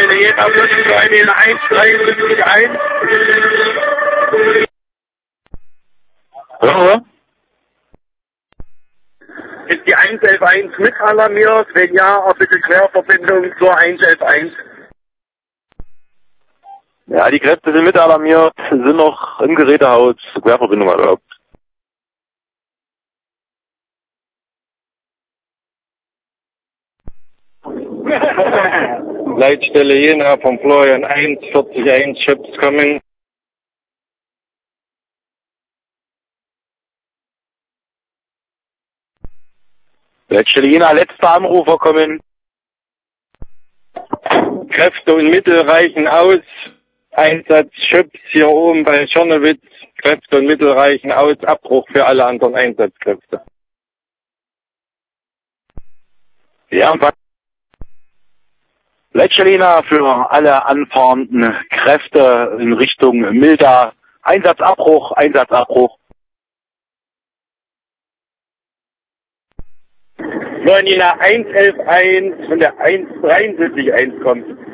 Jena Flüssigkeit in 1371. Hallo? Ist die 111 mit alarmiert? Wenn ja, auch bitte Querverbindung zur 111. Ja, die Kräfte sind mit alarmiert, sind noch im Gerätehaus, Querverbindung erlaubt. Leitstelle Jena vom Florian 141 Chips kommen. Leitstelle Jena, letzter Anrufer kommen. Kräfte und Mittel reichen aus. Einsatz Chips hier oben bei Schornewitz. Kräfte und Mittel reichen aus. Abbruch für alle anderen Einsatzkräfte. Ja, und was? Leitstelle Jena für alle anfahrenden Kräfte in Richtung Milda. Einsatzabbruch, Einsatzabbruch. Sollen Jena 111 von der 173 kommt.